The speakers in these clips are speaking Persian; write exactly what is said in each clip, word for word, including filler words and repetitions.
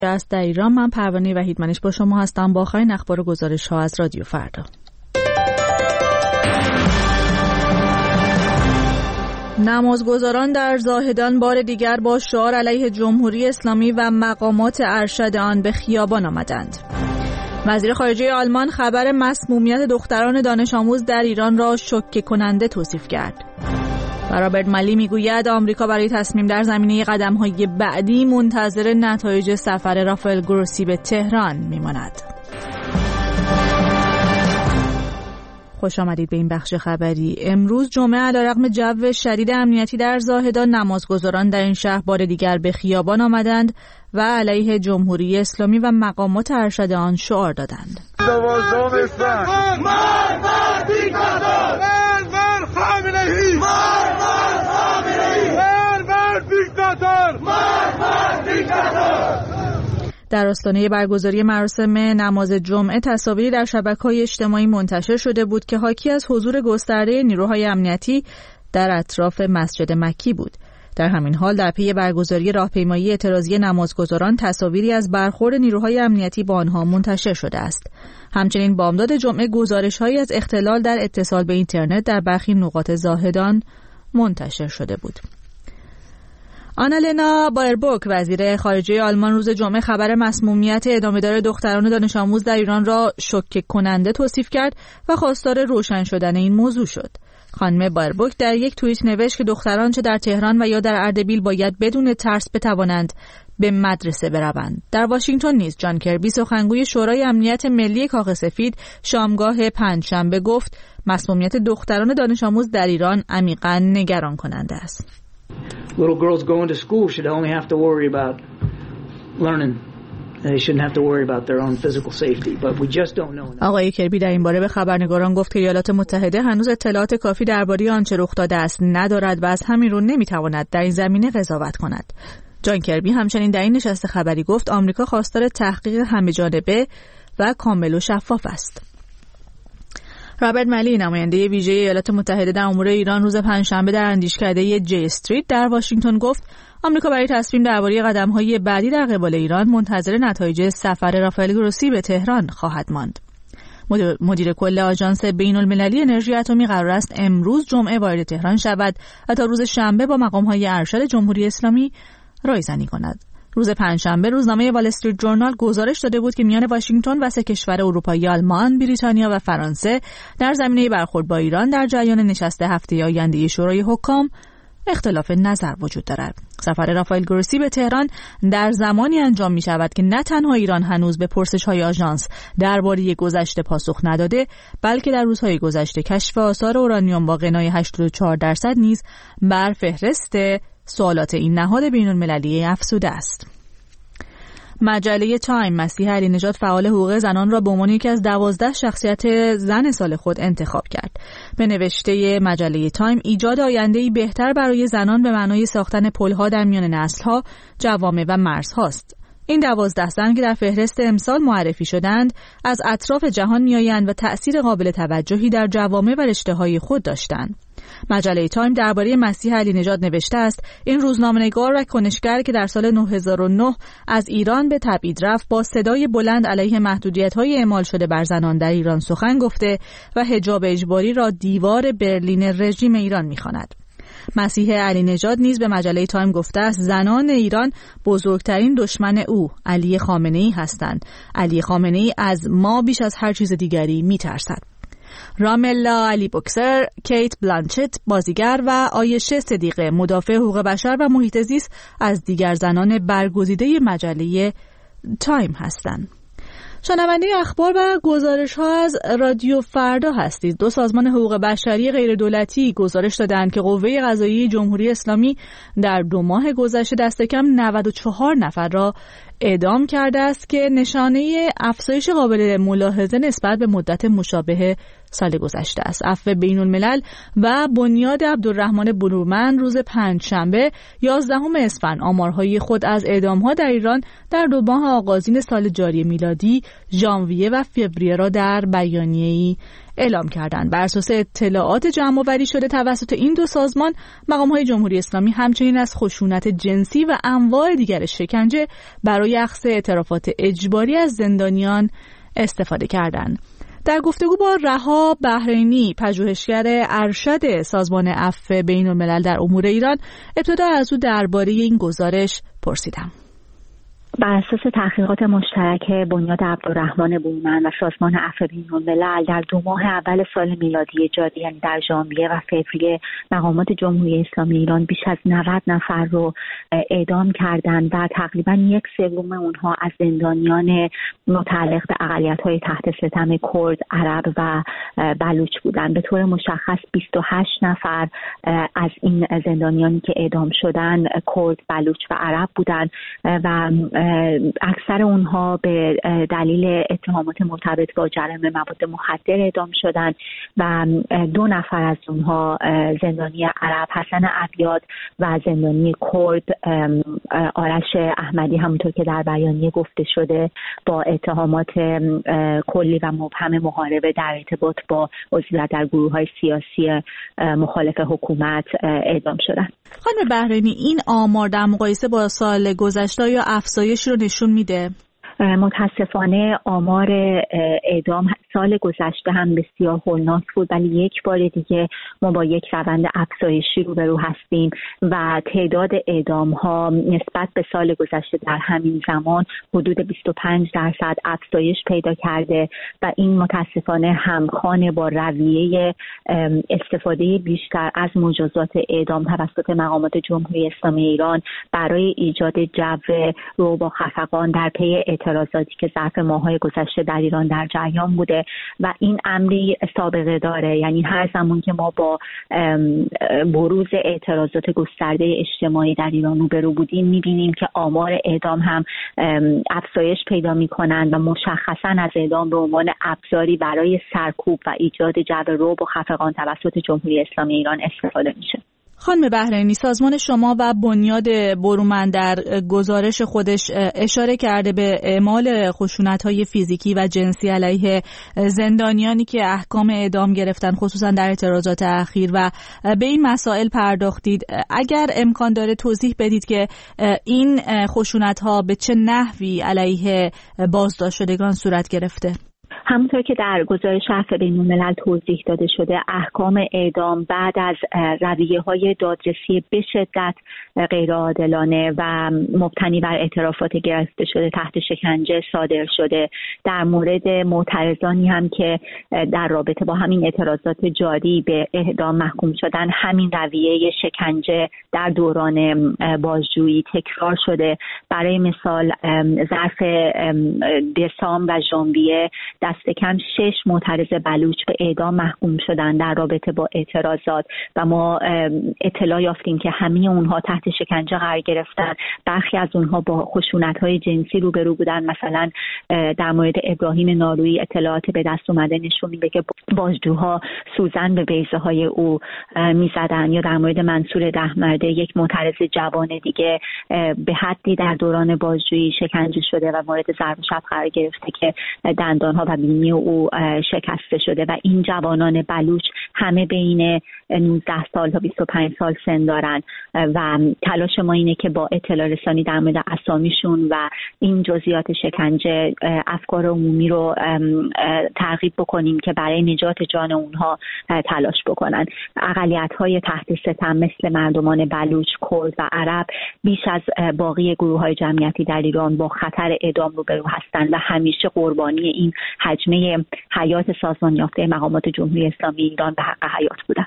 است در ایران. من پروانه وحیدمنش با شما هستم با آخرین اخبار و گزارش ها از رادیو فردا. نمازگزاران در زاهدان بار دیگر با شعار علیه جمهوری اسلامی و مقامات ارشد آن به خیابان آمدند. وزیر خارجه آلمان خبر مسمومیت دختران دانش آموز در ایران را شوکه کننده توصیف کرد. و رابرت مالی میگوید آمریکا برای تصمیم در زمینه قدم‌های بعدی منتظر نتایج سفر رافائل گروسی به تهران میماند. خوش آمدید به این بخش خبری. امروز جمعه علیرغم جو شدید امنیتی در زاهدان، نمازگزاران در این شهر بار دیگر به خیابان آمدند و علیه جمهوری اسلامی و مقامات ارشد آن شعار دادند. دوازدهم اسفند مار مار دیکتاتور، مار مار خامنه‌ای، مار مار خامنه‌ای، مار مار دیکتاتور، مار مار دیکتاتور. در آستانه برگزاری مراسم نماز جمعه تصاویری در شبکه‌های اجتماعی منتشر شده بود که حاکی از حضور گسترده نیروهای امنیتی در اطراف مسجد مکی بود. در همین حال در پی برگزاری راهپیمایی اعتراضی نمازگزاران تصاویری از برخورد نیروهای امنیتی با آنها منتشر شده است. همچنین بامداد جمعه گزارش‌هایی از اختلال در اتصال به اینترنت در برخی نقاط زاهدان منتشر شده بود. آنالنا بایربوک وزیر خارجه آلمان روز جمعه خبر مسمومیت ادامه‌دار دختران دانش آموز در ایران را شوکه کننده توصیف کرد و خواستار روشن شدن این موضوع شد. خانم بایربوک در یک توییت نوشت که دختران چه در تهران و یا در اردبیل باید بدون ترس بتوانند به مدرسه بروند. در واشنگتن نیز جان کربی سخنگوی شورای امنیت ملی کاخ سفید شامگاه پنجشنبه گفت مسمومیت دختران دانش آموز در ایران عمیقاً نگران کننده است. Little girls going to school should only have to worry about learning. They shouldn't have to worry about their own physical safety, but we just don't know. آقای کربی در این باره به خبرنگاران گفت که ایالات متحده هنوز اطلاعات کافی درباره آنچه رخ داده است ندارد و از همین رو نمیتواند در این زمینه قضاوت کند. جان کربی همچنین در این نشست خبری گفت آمریکا خواستار تحقیق همه‌جانبه و کامل و شفاف است. رابرت مالی نماینده ویژه ایالات متحده در امور ایران روز پنجشنبه در اندیشکده جی استریت در واشنگتن گفت آمریکا برای تصمیم درباره قدم‌های بعدی در قبال ایران منتظر نتایج سفر رافائل گروسی به تهران خواهد ماند. مدیر, مدیر کل آژانس بین‌المللی انرژی اتمی قرار است امروز جمعه وارد تهران شود و تا روز شنبه با مقام‌های ارشد جمهوری اسلامی رایزنی کند. روز پنجشنبه روزنامه وال استریت جورنال گزارش داده بود که میان واشنگتن و سه کشور اروپایی آلمان، بریتانیا و فرانسه در زمینه برخورد با ایران در جریان نشست هفته آینده شورای حکام اختلاف نظر وجود دارد. سفر رافائل گروسی به تهران در زمانی انجام می شود که نه تنها ایران هنوز به پرسش‌های آژانس درباره گذشته پاسخ نداده، بلکه در روزهای گذشته کشف آثار اورانیوم با غنای هشتاد و چهار درصد نیز بر فهرست سوالات این نهاد بین‌المللی افزوده است. مجله تایم مسیح علی نژاد فعال حقوق زنان را به عنوان یکی از دوازده شخصیت زن سال خود انتخاب کرد. به نوشته مجله تایم ایجاد آینده‌ای بهتر برای زنان به معنای ساختن پل‌ها در میان نسل‌ها، جوامع و مرزهاست. این دوازده زن که در فهرست امسال معرفی شدند از اطراف جهان میآیند و تأثیر قابل توجهی در جوامع و رشته‌های خود داشتند. مجله تایم درباره مسیح علی نژاد نوشته است این روزنامه‌نگار و کنشگر که در سال نه هزار و نه از ایران به تبعید رفت با صدای بلند علیه محدودیت‌های اعمال شده بر زنان در ایران سخن گفته و حجاب اجباری را دیوار برلین رژیم ایران می‌خواند. مسیح علی نژاد نیز به مجله تایم گفته است زنان ایران بزرگترین دشمن او علی خامنه‌ای هستند. علی خامنه‌ای از ما بیش از هر چیز دیگری می‌ترسد. راملا علی بوکسر، کیت بلانچت بازیگر و آیشه صدیقه مدافع حقوق بشر و محیط زیست از دیگر زنان برگزیده مجله تایم هستند. شنونده اخبار و گزارش ها از رادیو فردا هستید. دو سازمان حقوق بشری غیر دولتی گزارش دادند که قوه قضاییه جمهوری اسلامی در دو ماه گذشته دست کم نود و چهار نفر را اعدام کرده است که نشانه افزایش قابل ملاحظه نسبت به مدت مشابه سال گذشته است. عفو بین الملل و بنیاد عبدالرحمن برومند روز پنجشنبه یازدهم اسفند آمارهای خود از اعدام‌ها در ایران در دو ماه آغازین سال جاری میلادی ژانویه و فوریه را در بیانیه‌ای اعلام کردند. بر اساس اطلاعات جمع‌آوری شده توسط این دو سازمان، مقام‌های جمهوری اسلامی همچنین از خشونت جنسی و انواع دیگر شکنجه برای اخذ اعترافات اجباری از زندانیان استفاده کردند. در گفتگو با رها بحرینی، پژوهشگر ارشد سازمان عفو بین‌الملل در امور ایران، ابتدا از او درباره این گزارش پرسیدم. بر اساس تحقیقات مشترک بنیاد عبدالرحمن برومند و سازمان عفو بین‌الملل در دو ماه اول سال میلادی جاری، یعنی در ژانویه و فوریه، مقامات جمهوری اسلامی ایران بیش از نود نفر رو اعدام کردند و تقریبا یک سوم اونها از زندانیان متعلق به اقلیت‌های تحت ستم کرد، عرب و بلوچ بودند. به طور مشخص بیست و هشت نفر از این زندانیانی که اعدام شدند کرد، بلوچ و عرب بودند و اکثر اونها به دلیل اتهامات مرتبط با جرائم مواد مخدر اعدام شدند و دو نفر از اونها، زندانی عرب حسن عبیاد و زندانی کرد آرش احمدی، همونطور که در بیانیه گفته شده، با اتهامات کلی و مبهم محاربه در ارتباط با عضویت در گروه‌های سیاسی مخالف حکومت اعدام شدند. خانم بحرینی، این آمار در مقایسه با سال گذشته یا افزایش رو نشون میده؟ متاسفانه آمار اعدام سال گذشته هم بسیار هولناک بود، ولی یک بار دیگه ما با یک روند افزایشی روبرو هستیم و تعداد اعدام ها نسبت به سال گذشته در همین زمان حدود بیست و پنج درصد افزایش پیدا کرده و این متاسفانه همخوانه با رویه استفاده بیشتر از مجازات اعدام توسط مقامات جمهوری اسلامی ایران برای ایجاد جو رو با خفقان در پی اعتراضاتی که ظرف ماه‌های گذشته در ایران در جریان بوده و این امری سابقه داره. یعنی هر زمان که ما با بروز اعتراضات گسترده اجتماعی در ایران روبرو بودیم، می‌بینیم که آمار اعدام هم افزایش پیدا می‌کنند و مشخصاً از اعدام به عنوان ابزاری برای سرکوب و ایجاد جو رعب و خفقان توسط جمهوری اسلامی ایران استفاده میشه. خانم بحرینی، سازمان شما و بنیاد برومند در گزارش خودش اشاره کرده به اعمال خشونت‌های فیزیکی و جنسی علیه زندانیانی که احکام اعدام گرفتن، خصوصا در اعتراضات اخیر، و به این مسائل پرداختید. اگر امکان داره توضیح بدید که این خشونت‌ها به چه نحوی علیه بازداشت شدگان صورت گرفته؟ همونطور که در گزارش عفو بین‌الملل توضیح داده شده، احکام اعدام بعد از رویه‌های دادرسی به شدت غیرعادلانه و مبتنی بر اعترافات گرفته شده تحت شکنجه صادر شده. در مورد معترضانی هم که در رابطه با همین اعتراضات جاری به اعدام محکوم شدن، همین رویه شکنجه در دوران بازجویی تکرار شده. برای مثال ظرف دسامبر و ژانویه دست کم شش معترض بلوچ به اعدام محکوم شدن در رابطه با اعتراضات و ما اطلاع یافتیم که همه اونها تحت شکنجه قرار گرفتن. برخی از اونها با خشونت‌های جنسی روبرو بودن. مثلا در مورد ابراهیم نارویی اطلاعات به دست اومده نشون میده که بازجوها سوزن به بیضه‌های او میزدن، یا در مورد منصور دهمرده، یک معترض جوان دیگه، به حدی در دوران بازجویی شکنجه شده و مورد ضرب و شتم قرار گرفته که دندانها و بینی او شکسته شده و این جوانان بلوچ همه بین نوزده سال تا بیست و پنج سال سن دارن و تلاش ما اینه که با اطلاع رسانی در مورد اسامیشون و این جزئیات شکنجه افکار عمومی رو ترغیب بکنیم که برای نجات جان اونها تلاش بکنن. اقلیت‌های تحت ستم مثل مردمان بلوچ، کرد و عرب بیش از باقی گروه‌های جمعیتی در ایران با خطر اعدام روبرو هستند و همیشه قربانی این حجمه حیات سازمان یافته مقامات جمهوری اسلامی ایران به حق حیات بودند.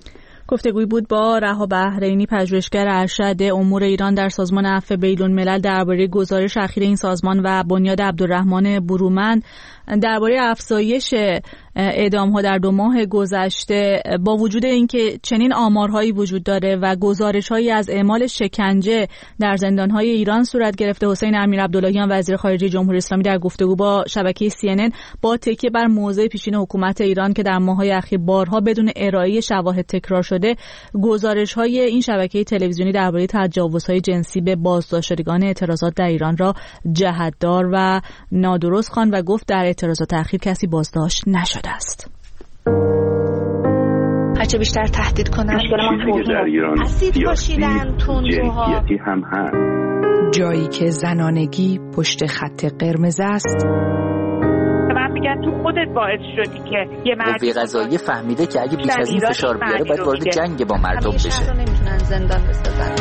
گفتگوی بود با رها بحرینی، پژوهشگر ارشد امور ایران در سازمان عفو بین‌الملل درباره گزارش اخیر این سازمان و بنیاد عبدالرحمن برومند درباره افزایش اعدام‌ها در دو ماه گذشته. با وجود اینکه چنین آمارهایی وجود داره و گزارش‌هایی از اعمال شکنجه در زندان‌های ایران صورت گرفته، حسین امیرعبداللهیان وزیر خارجه جمهوری اسلامی در گفتگو با شبکه سی ان ان با تکیه بر موضع پیشین حکومت ایران که در ماه‌های اخیر بارها بدون ارائه شواهد تکرار شده، گزارش‌های این شبکه تلویزیونی درباره تجاوزهای جنسی به بازداشتگان اعتراضات در ایران را جهت‌دار و نادرست خواند و گفت در اعتراضات اخیر کسی بازداشت نشده است. هرچه بیشتر تهدید کنن چیزی که در ایران سیاسی جنسیتی هم هست. جایی که زنانگی پشت خط قرمز است. من میگم تو خودت باعث شدی که یه مرد قوه قضاییه فهمیده که اگه بیش از این فشار بیاره باید وارد جنگ با مردم بشه. شهر نمیتونن زندان بسازن.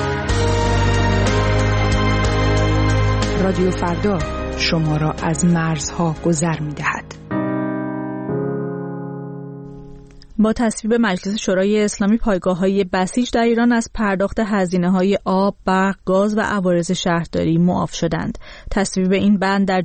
رادیو فردا شما را از مرزها گذر می‌دهد. با تصویب مجلس شورای اسلامی پایگاه‌های بسیج در ایران از پرداخت هزینه‌های آب، برق، گاز و عوارض شهرداری معاف شدند. تصویب این بند در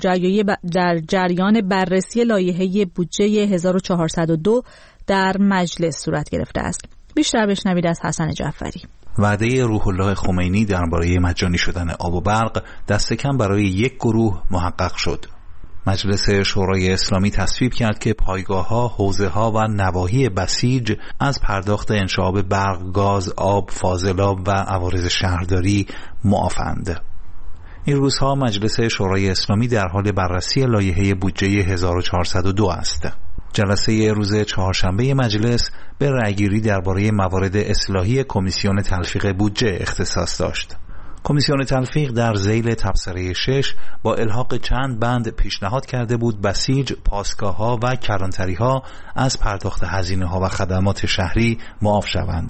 در جریان بررسی لایحه بودجه هزار و چهارصد و دو در مجلس صورت گرفته است. بیشتر بشنوید از حسن جعفری. وعده روح الله خمینی درباره مجانی شدن آب و برق دست کم برای یک گروه محقق شد. مجلس شورای اسلامی تصویب کرد که پایگاه‌ها، حوزه‌ها و نواحی بسیج از پرداخت انشعاب برق، گاز، آب، فاضلاب و عوارض شهرداری معافند. این روزها مجلس شورای اسلامی در حال بررسی لایحه بودجه هزار و چهارصد و دو است. جلسه روز چهارشنبه مجلس به رأیگیری درباره موارد اصلاحی کمیسیون تلفیق بودجه اختصاص داشت. کمیسیون تلفیق در ذیل تبصره شش با الحاق چند بند پیشنهاد کرده بود بسیج، پاسگاه‌ها و کلانتری‌ها از پرداخت هزینه‌ها و خدمات شهری معاف شوند.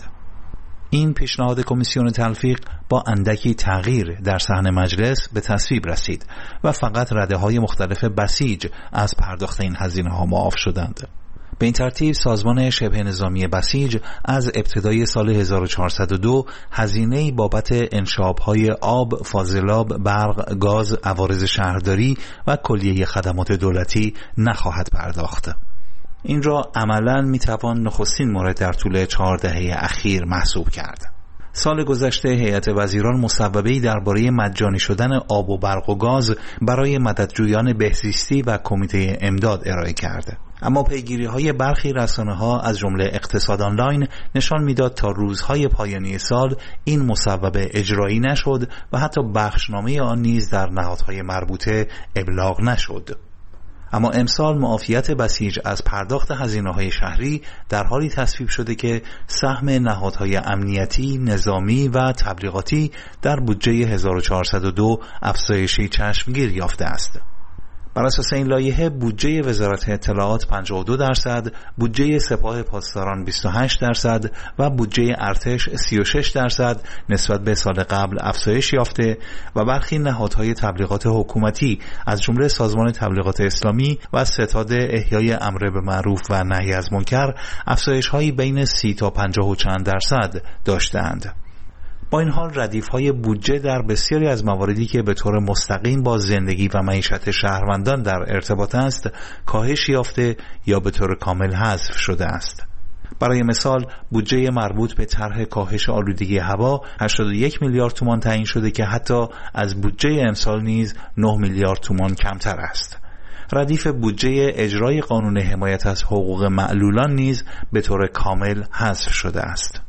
این پیشنهاد کمیسیون تلفیق با اندکی تغییر در صحن مجلس به تصویب رسید و فقط رده‌های مختلف بسیج از پرداخت این هزینه‌ها معاف شدند. به این ترتیب سازمان شبه نظامی بسیج از ابتدای سال هزار و چهارصد و دو هزینه‌ای بابت انشاب‌های آب، فاضلاب، برق، گاز، عوارض شهرداری و کلیه خدمات دولتی نخواهد پرداخت. این را عملاً میتوان نخستین مورد در طول چهار دهه اخیر محسوب کرد. سال گذشته هیئت وزیران مصوبه‌ای درباره مجانی شدن آب و برق و گاز برای مددجویان بهزیستی و کمیته امداد ارائه کرده. اما پیگیری‌های برخی رسانه‌ها از جمله اقتصاد آنلاین نشان می‌داد تا روزهای پایانی سال این مصوبه اجرایی نشد و حتی بخشنامه آن نیز در نهادهای مربوطه ابلاغ نشد. اما امسال معافیت بسیج از پرداخت هزینه‌های شهری در حالی تصویب شده که سهم نهادهای امنیتی، نظامی و تبلیغاتی در بودجه هزار و چهارصد و دو افزایشی چشمگیر یافته است. بر اساس این لایحه بودجه وزارت اطلاعات پنجاه و دو درصد، بودجه سپاه پاسداران بیست و هشت درصد و بودجه ارتش سی و شش درصد نسبت به سال قبل افزایش یافته و برخی نهادهای تبلیغات حکومتی از جمله سازمان تبلیغات اسلامی و ستاد احیای امر به معروف و نهی از منکر افزایش‌هایی بین سی تا پنجاه و چند درصد داشتند. با این حال ردیف‌های بودجه در بسیاری از مواردی که به طور مستقیم با زندگی و معیشت شهروندان در ارتباط است کاهش یافته یا به طور کامل حذف شده است. برای مثال بودجه مربوط به طرح کاهش آلودگی هوا هشتاد و یک میلیارد تومان تعیین شده که حتی از بودجه امسال نیز نه میلیارد تومان کمتر است. ردیف بودجه اجرای قانون حمایت از حقوق معلولان نیز به طور کامل حذف شده است.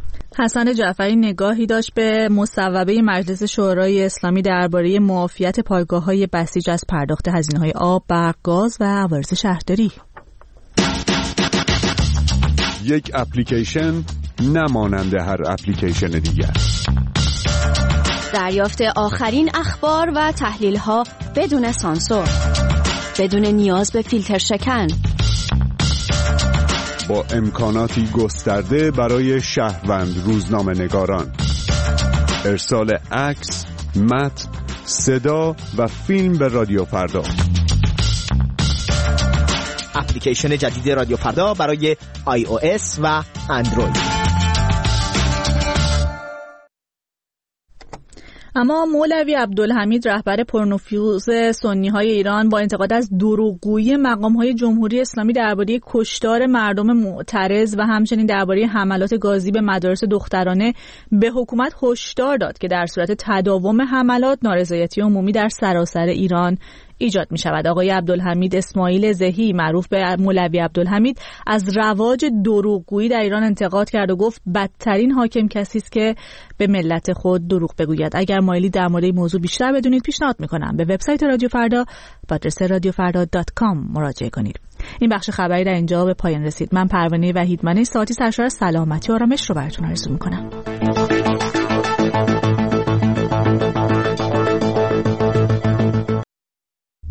حسن جعفری نگاهی داشت به مصوبه مجلس شورای اسلامی درباره معافیت پایگاه‌های بسیج از پرداخت هزینه‌های آب، برق، گاز و عوارض شهرداری. یک اپلیکیشن نمانند هر اپلیکیشن دیگر. دریافت آخرین اخبار و تحلیل‌ها بدون سانسور، بدون نیاز به فیلتر شکن، با امکاناتی گسترده برای شهروند روزنامه نگاران، ارسال عکس، متن، صدا و فیلم به رادیو فردا. اپلیکیشن جدید رادیو فردا برای آی او اس و اندروید. اما مولوی عبدالحمید رهبر پرنفوذ سنی‌های ایران با انتقاد از دروغگویی مقام‌های جمهوری اسلامی درباره کشتار مردم معترض و همچنین درباره حملات گازی به مدارس دخترانه به حکومت هشدار داد که در صورت تداوم حملات نارضایتی عمومی در سراسر ایران ایجاد می شود. آقای عبدالحمید اسماعیل زهی معروف به مولوی عبدالحمید از رواج دروغگویی در ایران انتقاد کرد و گفت بدترین حاکم کسی است که به ملت خود دروغ بگوید. اگر مایلی در مورد این موضوع بیشتر بدونید پیشنهاد میکنم به وبسایت رادیو فردا با آدرس رادیو فردا دات کام مراجعه کنید. این بخش خبری در اینجا به پایان رسید. من پروانه وحیدمنی ساعتی سرشار سلامتی و آرامش رو براتون آرزو میکنم.